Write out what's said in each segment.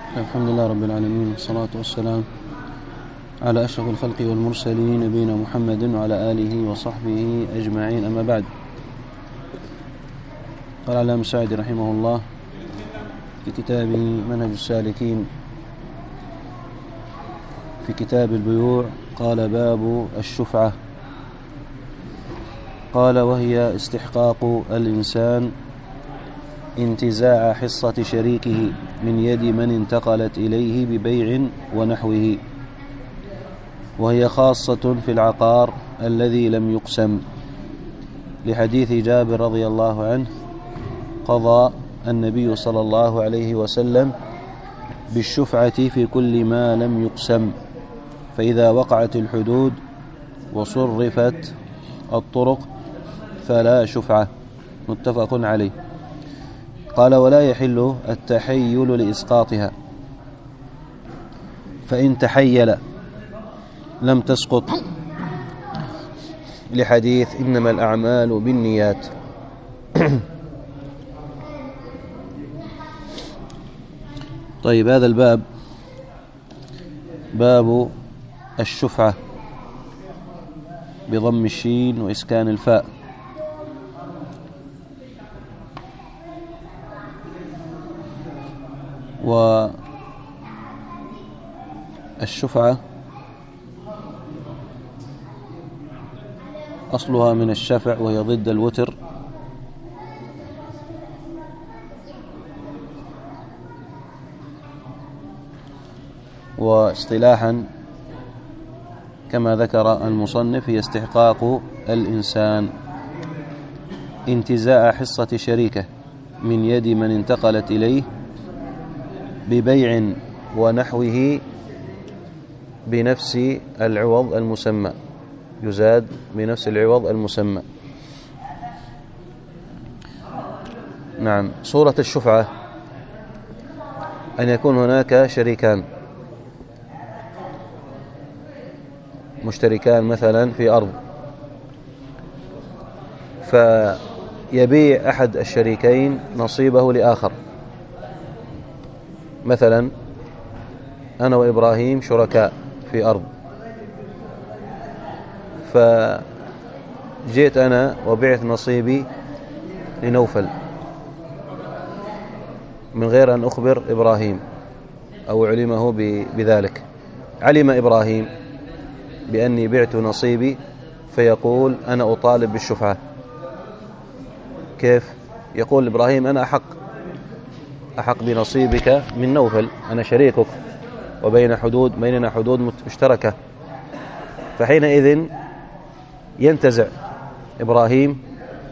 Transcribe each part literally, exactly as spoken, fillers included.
الحمد لله رب العالمين، والصلاة والسلام على أشرف الخلق والمرسلين نبينا محمد وعلى آله وصحبه أجمعين، أما بعد. قال العلامة السعدي رحمه الله في كتابه منهج السالكين في كتاب البيوع، قال: باب الشفعة. قال: وهي استحقاق الإنسان انتزاع حصة شريكه من يد من انتقلت إليه ببيع ونحوه، وهي خاصة في العقار الذي لم يقسم، لحديث جابر رضي الله عنه: قضى النبي صلى الله عليه وسلم بالشفعة في كل ما لم يقسم، فإذا وقعت الحدود وصرفت الطرق فلا شفعة. متفق عليه. قال: ولا يحل التحيل لإسقاطها، فإن تحيل لم تسقط، لحديث إنما الأعمال بالنيات. طيب، هذا الباب باب الشفعة بضم الشين وإسكان الفاء. والشفعة أصلها من الشفع، وهي ضد الوتر، واصطلاحا كما ذكر المصنف هي استحقاق الإنسان انتزاع حصة شريكه من يد من انتقلت إليه ببيع ونحوه بنفس العوض المسمى، يزاد بنفس العوض المسمى. نعم. صورة الشفعة أن يكون هناك شريكان مشتركان مثلا في أرض، فيبيع أحد الشريكين نصيبه لآخر. مثلا أنا وإبراهيم شركاء في أرض، فجئت أنا وبعت نصيبي لنوفل من غير أن أخبر إبراهيم أو علمه بذلك. علم إبراهيم بأني بعت نصيبي، فيقول: أنا أطالب بالشفعة. كيف؟ يقول إبراهيم: أنا أحق أحق بنصيبك من نوفل، أنا شريكك وبين حدود بيننا حدود مشتركة. فحينئذ ينتزع إبراهيم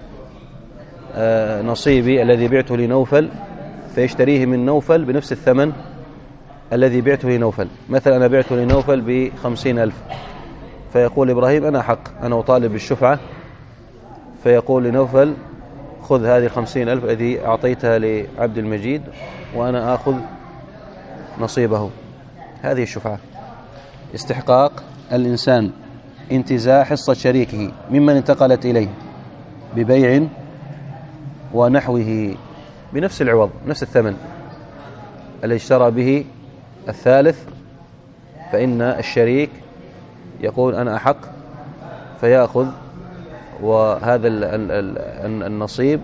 نصيبي الذي بعته لنوفل، فيشتريه من نوفل بنفس الثمن الذي بعته لنوفل. مثلا أنا بعته لنوفل بخمسين ألف، فيقول إبراهيم: أنا حق أنا أطالب بالشفعة. فيقول لنوفل: خذ هذه خمسين ألف الذي أعطيتها لعبد المجيد وأنا آخذ نصيبه. هذه الشفعة، استحقاق الإنسان انتزاع حصة شريكه ممن انتقلت إليه ببيع ونحوه بنفس العوض، نفس الثمن الذي اشترى به الثالث. فإن الشريك يقول: أنا أحق، فيأخذ وهذا النصيب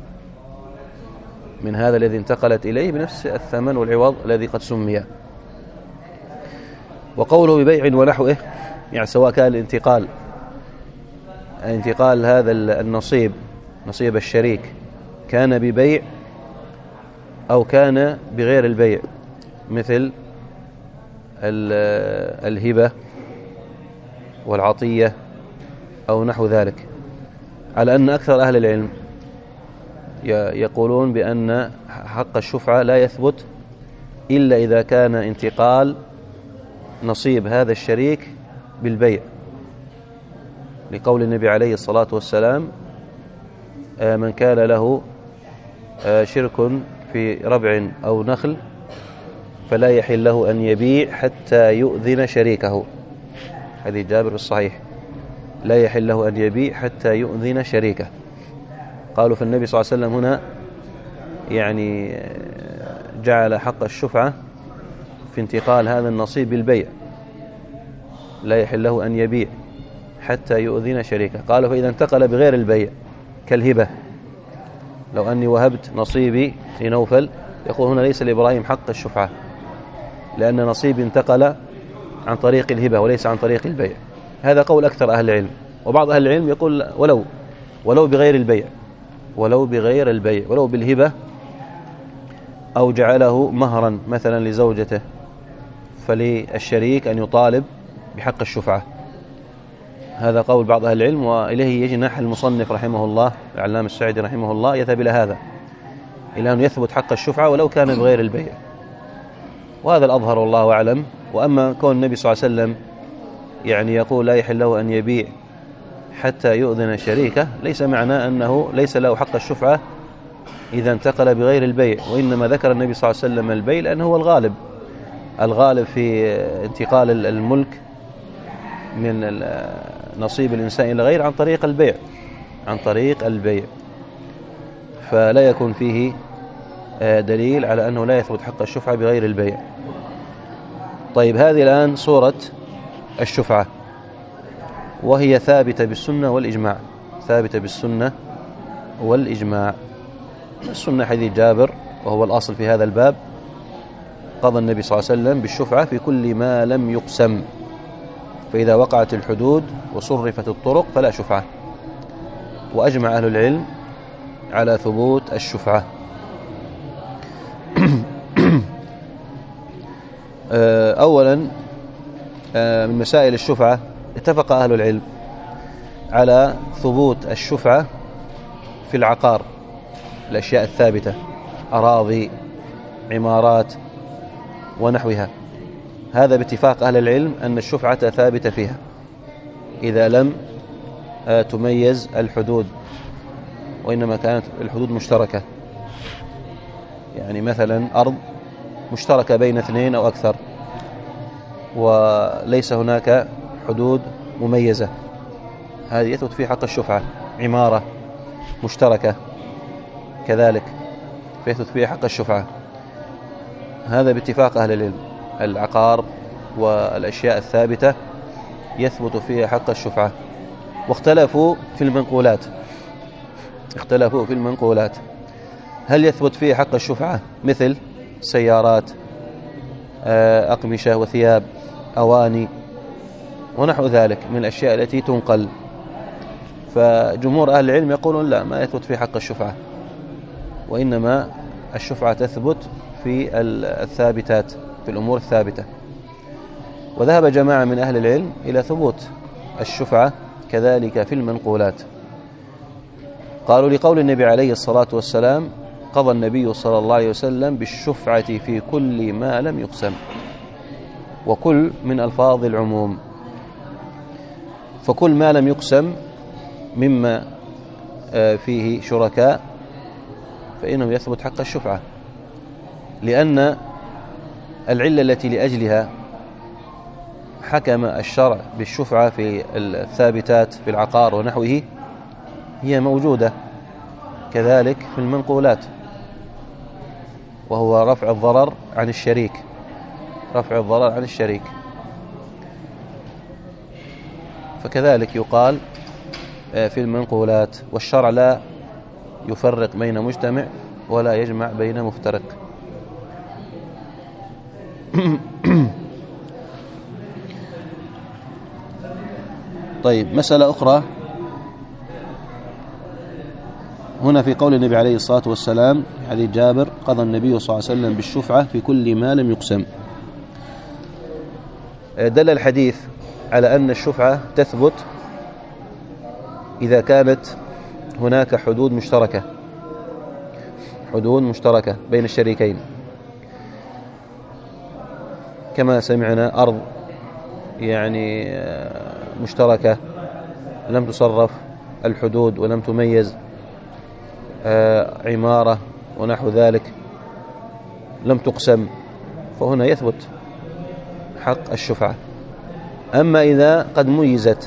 من هذا الذي انتقلت إليه بنفس الثمن والعوض الذي قد سمي. وقوله ببيع ونحوه، يعني سواء كان الانتقال انتقال هذا النصيب نصيب الشريك كان ببيع أو كان بغير البيع، مثل الهبة والعطية أو نحو ذلك، على أن أكثر أهل العلم يقولون بأن حق الشفعة لا يثبت إلا إذا كان انتقال نصيب هذا الشريك بالبيع، لقول النبي عليه الصلاة والسلام: من كان له شرك في ربع أو نخل فلا يحل له أن يبيع حتى يؤذن شريكه. هذه جابر في الصحيح: لا يحل له أن يبيع حتى يؤذن شريكه. قالوا: فالنبي صلى الله عليه وسلم هنا يعني جعل حق الشفعة في انتقال هذا النصيب بالبيع، لا يحل له أن يبيع حتى يؤذن شريكه. قالوا فإذا انتقل بغير البيع كالهبة، لو أني وهبت نصيبي لنوفل، يقول هنا ليس لإبراهيم حق الشفعة، لأن نصيبي انتقل عن طريق الهبة وليس عن طريق البيع. هذا قول أكثر أهل العلم. وبعض أهل العلم يقول ولو ولو بغير البيع، ولو بغير البيع ولو بالهبة، أو جعله مهرا مثلا لزوجته، فللشريك أن يطالب بحق الشفعة. هذا قول بعض أهل العلم، وإليه يجي نحى المصنف رحمه الله العلامة السعدي رحمه الله يذهب إلى هذا، إلى أن يثبت حق الشفعة ولو كان بغير البيع، وهذا الأظهر والله أعلم. وأما كون النبي صلى الله عليه وسلم يعني يقول لا يحل له أن يبيع حتى يؤذن شريكه، ليس معناه أنه ليس له حق الشفعة إذا انتقل بغير البيع، وإنما ذكر النبي صلى الله عليه وسلم البيع لأنه هو الغالب الغالب في انتقال الملك من نصيب الإنسان إلى غير عن طريق البيع، عن طريق البيع، فلا يكون فيه دليل على أنه لا يثبت حق الشفعة بغير البيع. طيب، هذه الآن صورة الشفعة، وهي ثابتة بالسنة والإجماع، ثابتة بالسنة والإجماع. السنة حديث جابر، وهو الأصل في هذا الباب، قضى النبي صلى الله عليه وسلم بالشفعة في كل ما لم يقسم، فإذا وقعت الحدود وصرفت الطرق فلا شفعة. وأجمع أهل العلم على ثبوت الشفعة. أولا من مسائل الشفعة، اتفق أهل العلم على ثبوت الشفعة في العقار، الأشياء الثابتة، أراضي، عمارات ونحوها. هذا باتفاق أهل العلم أن الشفعة ثابتة فيها إذا لم تميز الحدود، وإنما كانت الحدود مشتركة. يعني مثلا أرض مشتركة بين اثنين أو أكثر، وليس هناك حدود مميزة، هذه يثبت فيه حق الشفعة. عمارة مشتركة كذلك فيثبت فيه حق الشفعة. هذا باتفاق أهل العلم، العقار والأشياء الثابتة يثبت فيها حق الشفعة. واختلفوا في المنقولات، اختلفوا في المنقولات هل يثبت فيه حق الشفعة مثل سيارات، أقمشة وثياب، أواني ونحو ذلك من الأشياء التي تنقل. فجمهور أهل العلم يقولون لا، ما يثبت فيه حق الشفعة، وإنما الشفعة تثبت في الثابتات، في الأمور الثابتة. وذهب جماعة من أهل العلم إلى ثبوت الشفعة كذلك في المنقولات. قالوا لقول النبي عليه الصلاة والسلام: قضى النبي صلى الله عليه وسلم بالشفعة في كل ما لم يقسم. وكل من ألفاظ العموم، فكل ما لم يقسم مما فيه شركاء فإنه يثبت حق الشفعة، لأن العلة التي لأجلها حكم الشرع بالشفعة في الثابتات في العقار ونحوه هي موجودة كذلك في المنقولات، وهو رفع الضرر عن الشريك، رفع الضرر عن الشريك. فكذلك يقال في المنقولات. والشرع لا يفرق بين مجتمع ولا يجمع بين مفترق. طيب، مسألة أخرى هنا في قول النبي عليه الصلاة والسلام حديث جابر: قضى النبي صلى الله عليه وسلم بالشفعة في كل ما لم يقسم. دل الحديث على أن الشفعة تثبت إذا كانت هناك حدود مشتركة، حدود مشتركة بين الشريكين، كما سمعنا أرض يعني مشتركة لم تصرف الحدود ولم تميز، عمارة ونحو ذلك لم تقسم، فهنا يثبت حق الشفعة. أما إذا قد ميزت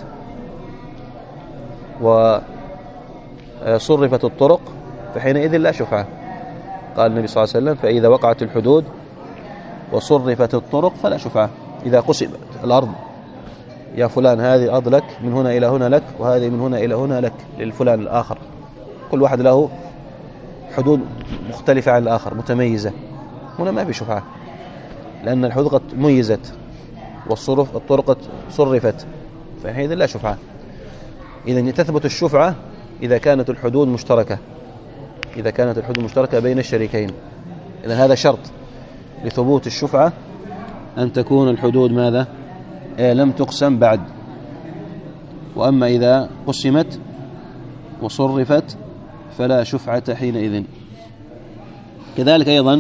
وصرفت الطرق فحينئذ لا شفعة. قال النبي صلى الله عليه وسلم: فإذا وقعت الحدود وصرفت الطرق فلا شفعة. إذا قسمت الأرض، يا فلان هذه الأرض لك من هنا إلى هنا لك، وهذه من هنا إلى هنا لك للفلان الآخر، كل واحد له حدود مختلفة عن الآخر متميزة، هنا ما في شفعة، لأن الحدود قد ميزت والصرف الطرق قد صرفت، فحينئذ لا شفعة. إذن تثبت الشفعة إذا كانت الحدود مشتركة، إذا كانت الحدود مشتركة بين الشريكين. إذن هذا شرط لثبوت الشفعة، أن تكون الحدود ماذا؟ إيه لم تقسم بعد. وأما إذا قسمت وصرفت فلا شفعة حينئذ. كذلك أيضا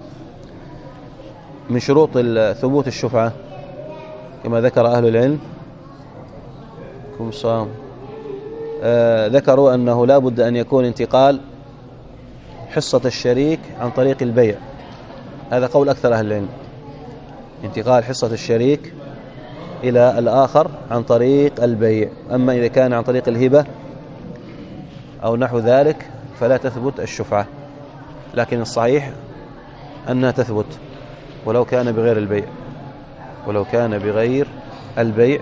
من شروط ثبوت الشفعة كما ذكر أهل العلم كم صام آه ذكروا أنه لا بد أن يكون انتقال حصة الشريك عن طريق البيع. هذا قول أكثر أهل العلم، انتقال حصة الشريك إلى الآخر عن طريق البيع. أما إذا كان عن طريق الهبة أو نحو ذلك فلا تثبت الشفعة، لكن الصحيح أنها تثبت ولو كان بغير البيع، ولو كان بغير البيع،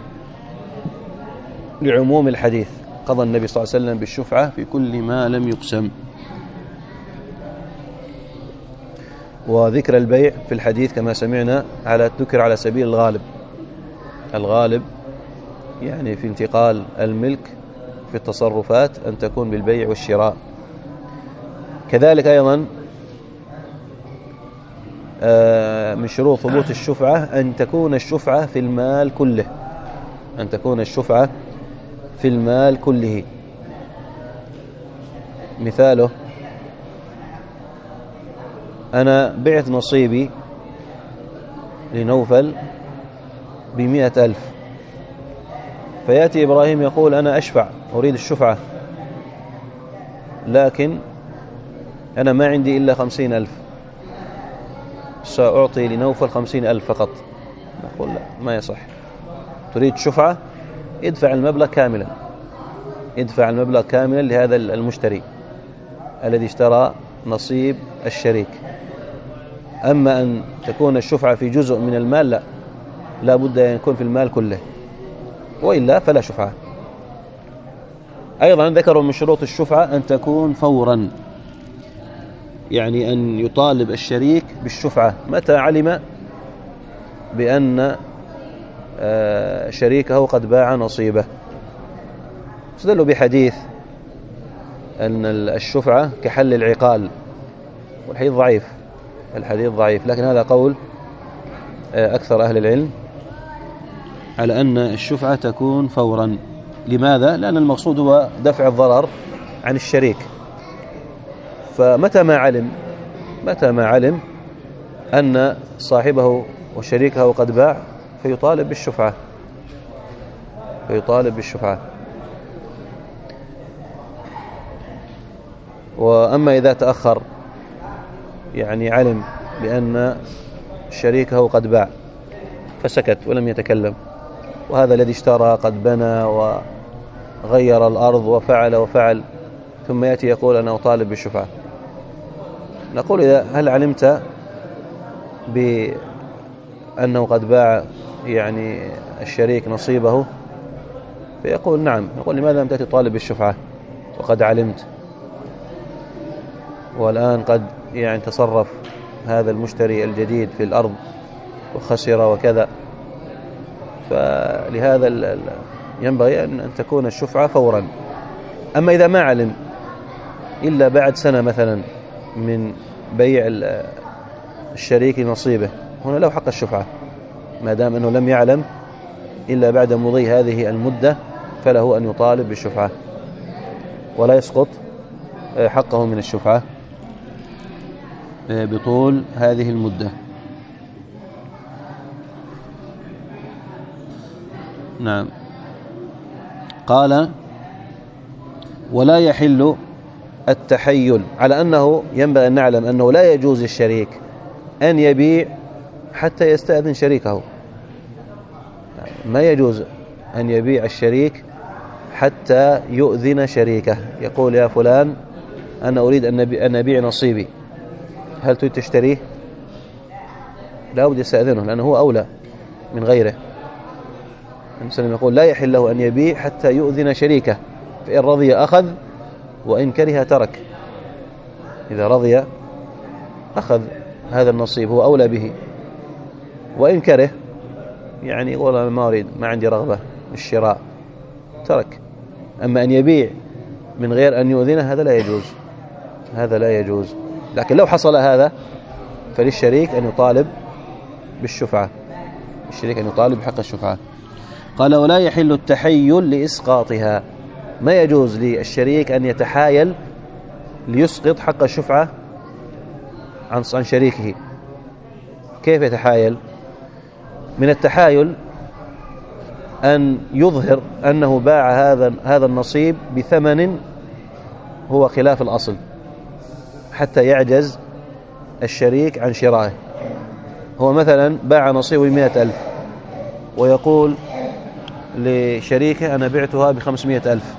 لعموم الحديث قضى النبي صلى الله عليه وسلم بالشفعة في كل ما لم يقسم. وذكر البيع في الحديث كما سمعنا على ذكر على سبيل الغالب، الغالب يعني في انتقال الملك في التصرفات أن تكون بالبيع والشراء. كذلك أيضا من شروط ثبوت الشفعة أن تكون الشفعة في المال كله، أن تكون الشفعة في المال كله. مثاله أنا بعت نصيبي لنوفل بمئة ألف، فيأتي إبراهيم يقول أنا أشفع أريد الشفعة، لكن أنا ما عندي إلا خمسين ألف، سأعطي لنوفل خمسين ألف فقط. نقول لا، ما يصح. تريد شفعة ادفع المبلغ كاملا، ادفع المبلغ كاملا لهذا المشتري الذي اشترى نصيب الشريك. أما أن تكون الشفعة في جزء من المال لا، لا بد أن يكون في المال كله، وإلا فلا شفعة. أيضا ذكروا من شروط الشفعة أن تكون فورا، يعني أن يطالب الشريك بالشفعة متى علم بأن شريكه قد باع نصيبه. استدلوا بحديث أن الشفعة كحل العقال، والحديث ضعيف، الحديث ضعيف، لكن هذا قول أكثر أهل العلم على أن الشفعة تكون فورا. لماذا؟ لأن المقصود هو دفع الضرر عن الشريك، فمتى ما علم متى ما علم أن صاحبه وشريكه قد باع فيطالب بالشفعة، فيطالب بالشفعة. وأما إذا تأخر، يعني علم بأن شريكه قد باع فسكت ولم يتكلم، وهذا الذي اشترى قد بنى وغير الأرض وفعل وفعل، ثم يأتي يقول أنا أطالب بالشفعة، نقول إذا هل علمت بأنه قد باع يعني الشريك نصيبه؟ فيقول نعم. نقول لماذا لم تأتي طالب بالشفعة وقد علمت، والآن قد يعني تصرف هذا المشتري الجديد في الأرض وخسر وكذا. فلهذا ينبغي أن تكون الشفعة فورا. أما إذا ما علم إلا بعد سنة مثلا من بيع الشريك نصيبه، هنا له حق الشفعة، ما دام أنه لم يعلم إلا بعد مضي هذه المدة فله أن يطالب بالشفعة، ولا يسقط حقه من الشفعة بطول هذه المدة. نعم. قال ولا يحل التحيل، على أنه ينبغي أن نعلم أنه لا يجوز للشريك أن يبيع حتى يستأذن شريكه، ما يجوز أن يبيع الشريك حتى يؤذن شريكه، يقول يا فلان أنا أريد أن أبيع نصيبي، هل تريد تشتريه؟ لا بد يستأذنه لأنه هو أولى من غيره. النبي صلى الله عليه وسلم يقول لا يحل له أن يبيع حتى يؤذن شريكه، فإن رضي أخذ وإن كره ترك. إذا رضي أخذ هذا النصيب، هو أولى به، وإن كره يعني يقول أنا ما أريد، ما عندي رغبة بالشراء، ترك. أما أن يبيع من غير أن يؤذنه هذا لا يجوز، هذا لا يجوز. لكن لو حصل هذا فللشريك أن يطالب بالشفعة، الشريك أن يطالب بحق الشفعة. قال ولا يحل التحيل لإسقاطها، ما يجوز للشريك أن يتحايل ليسقط حق الشفعة عن عن شريكه. كيف يتحايل؟ من التحايل أن يظهر أنه باع هذا هذا النصيب بثمن هو خلاف الأصل حتى يعجز الشريك عن شرائه. هو مثلا باع نصيبه بمئة ألف ويقول لشريكه أنا بعتها بخمسمائة ألف،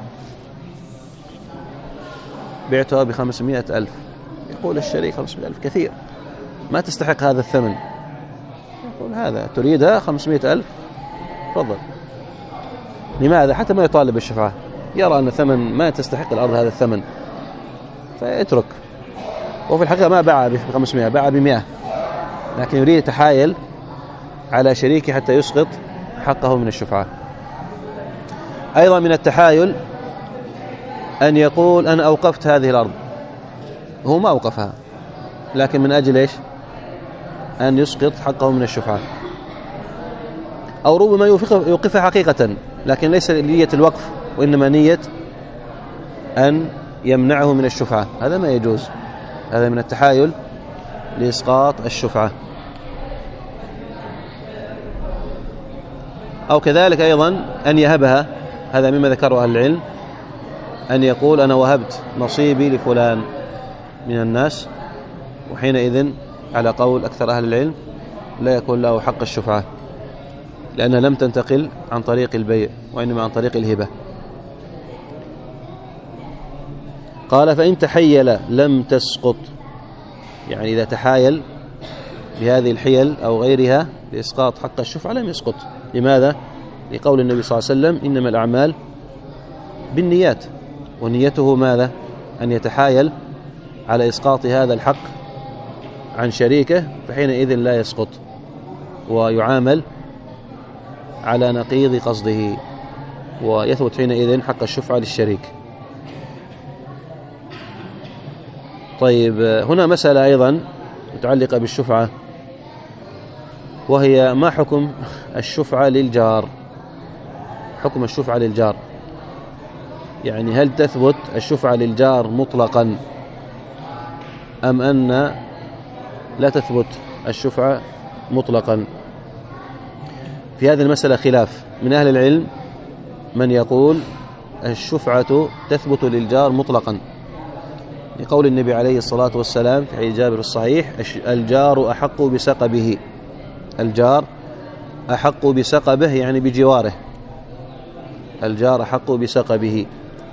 بعتها بخمسمائة ألف. يقول الشريك خمسمائة ألف كثير، ما تستحق هذا الثمن. يقول هذا تريدها خمسمائة ألف، تفضل. لماذا؟ حتى ما يطالب بالشفعة، يرى أن الثمن ما تستحق الأرض هذا الثمن فيترك. وفي الحقيقة ما باع بخمسمائة، باع بمئة، لكن يريد يتحايل على شريكه حتى يسقط حقه من الشفعة. أيضا من التحايل أن يقول أنا أوقفت هذه الأرض، هو ما أوقفها، لكن من أجل إيش؟ أن يسقط حقه من الشفعة. أو ربما يوقفها حقيقة لكن ليس نية الوقف وإنما نية أن يمنعه من الشفعة، هذا ما يجوز، هذا من التحايل لإسقاط الشفعة. أو كذلك أيضا أن يهبها، هذا مما ذكره أهل العلم، أن يقول أنا وهبت نصيبي لفلان من الناس، وحينئذ على قول أكثر أهل العلم لا يكون له حق الشفعة لأنها لم تنتقل عن طريق البيع وإنما عن طريق الهبة. قال فإن تحيل لم تسقط، يعني إذا تحايل بهذه الحيل أو غيرها لإسقاط حق الشفعة لم يسقط. لماذا؟ لقول النبي صلى الله عليه وسلم إنما الأعمال بالنيات، ونيته ماذا؟ أن يتحايل على إسقاط هذا الحق عن شريكه، فحينئذ لا يسقط ويعامل على نقيض قصده، ويثبت حينئذ حق الشفعة للشريك. طيب هنا مسألة أيضا متعلقة بالشفعة، وهي ما حكم الشفعة للجار؟ حكم الشفعة للجار، يعني هل تثبت الشفعة للجار مطلقا أم أن لا تثبت الشفعة مطلقا؟ في هذه المسألة خلاف من أهل العلم، من يقول الشفعة تثبت للجار مطلقا لقول النبي عليه الصلاة والسلام في حديث جابر الصحيح الجار أحق بسقبه، الجار أحق بسقبه يعني بجواره، الجار أحق بسقبه.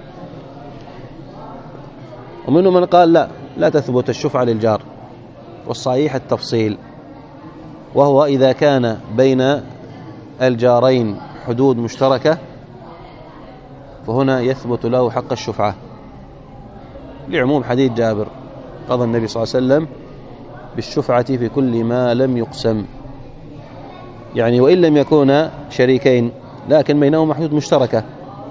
ومنهم من قال لا لا تثبت الشفعة للجار، والصحيح التفصيل، وهو إذا كان بين الجارين حدود مشتركة فهنا يثبت له حق الشفعة لعموم حديث جابر قضى النبي صلى الله عليه وسلم بالشفعة في كل ما لم يقسم، يعني وإن لم يكونا شريكين لكن بينهما حدود مشتركة،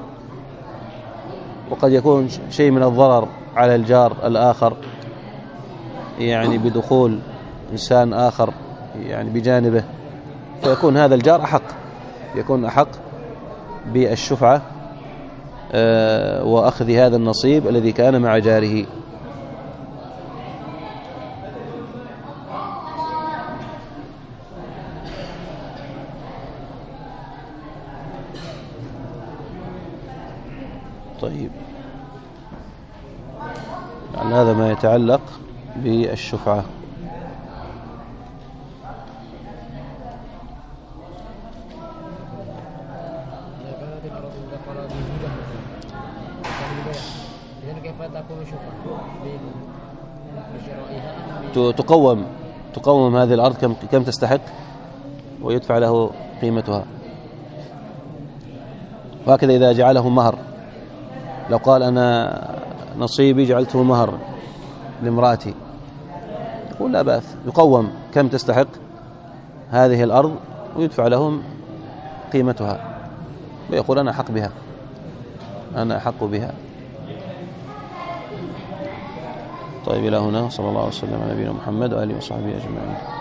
وقد يكون شيء من الضرر على الجار الآخر يعني بدخول إنسان آخر يعني بجانبه، فيكون هذا الجار أحق، يكون أحق بالشفعة وأخذ هذا النصيب الذي كان مع جاره. طيب يعني هذا ما يتعلق بالشفعة. تقوم تقوم هذه الأرض كم, كم تستحق ويدفع له قيمتها. وهكذا إذا جعله مهر، لو قال أنا نصيبي جعلته مهر لامرأتي، يقول لا بأس، يقوم كم تستحق هذه الأرض ويدفع لهم قيمتها، ويقول أنا أحق بها، أنا أحق بها. طيب إلى هنا، صلى الله عليه وسلم على نبينا محمد وآله وصحبه أجمعين.